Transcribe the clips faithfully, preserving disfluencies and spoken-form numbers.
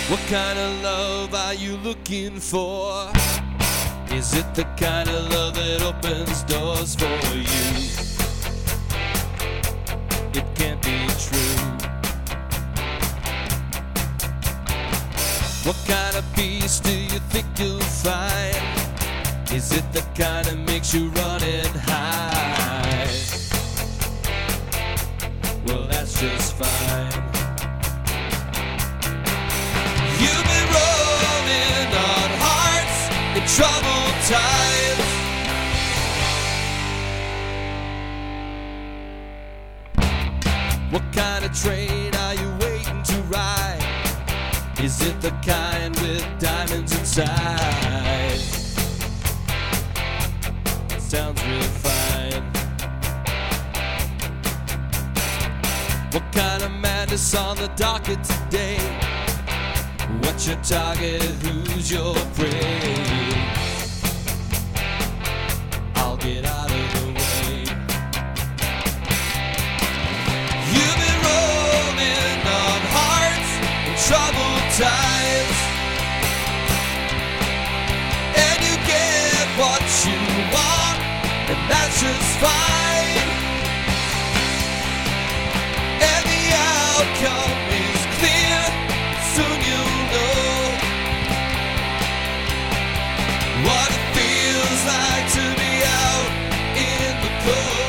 What kind of love are you looking for? Is it the kind of love that opens doors for you? It can't be true. What kind of peace do you think you'll find? Is it the kind that makes you run and hide? Well, that's just fine. You've been rolling on hearts in troubled times. What kind of train are you waiting to ride? Is it the kind with diamonds inside? Sounds real fine. What kind of madness on the docket today? What's your target? Who's your prey? I'll get out of the way. You've been rolling on hearts in troubled times, and you get what you want, and that's just fine. And the outcome is clear, soon you'll know what it feels like to be out in the cold.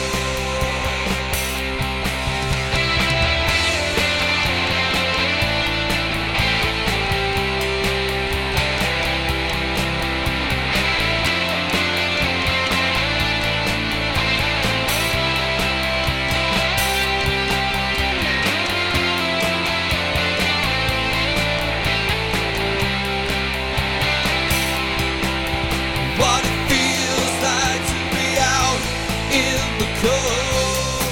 What it feels like to be out in the cold.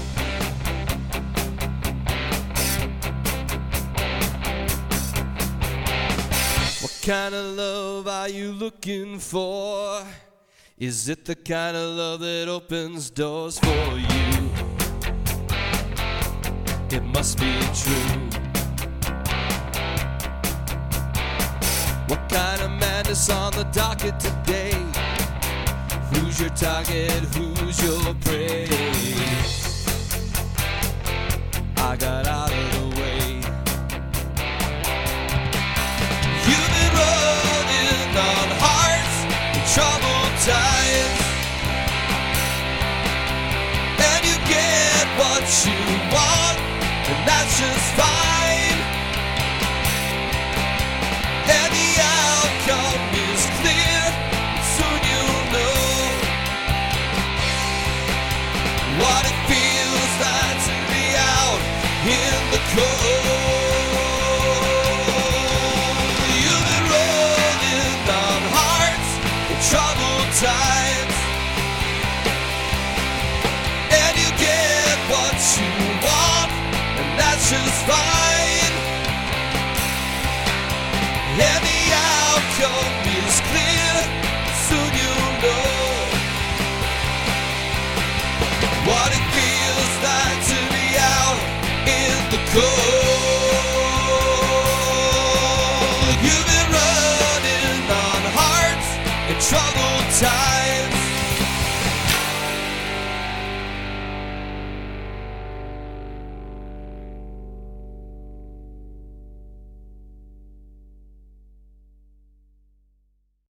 What kind of love are you looking for? Is it the kind of love that opens doors for you? It must be true. What kind of madness on the docket today? Who's your target? Who's your prey? I got out of the way. You've been rolling on hearts in troubled times, and you get what you want, and that's just fine. And the outcome is clear, soon you'll know what it feels like to be out in the cold. You've been rolling on hearts in troubled times, and you get what you want, and that's just fine. And the outcome is clear, soon you'll know what it feels like to be out in the cold.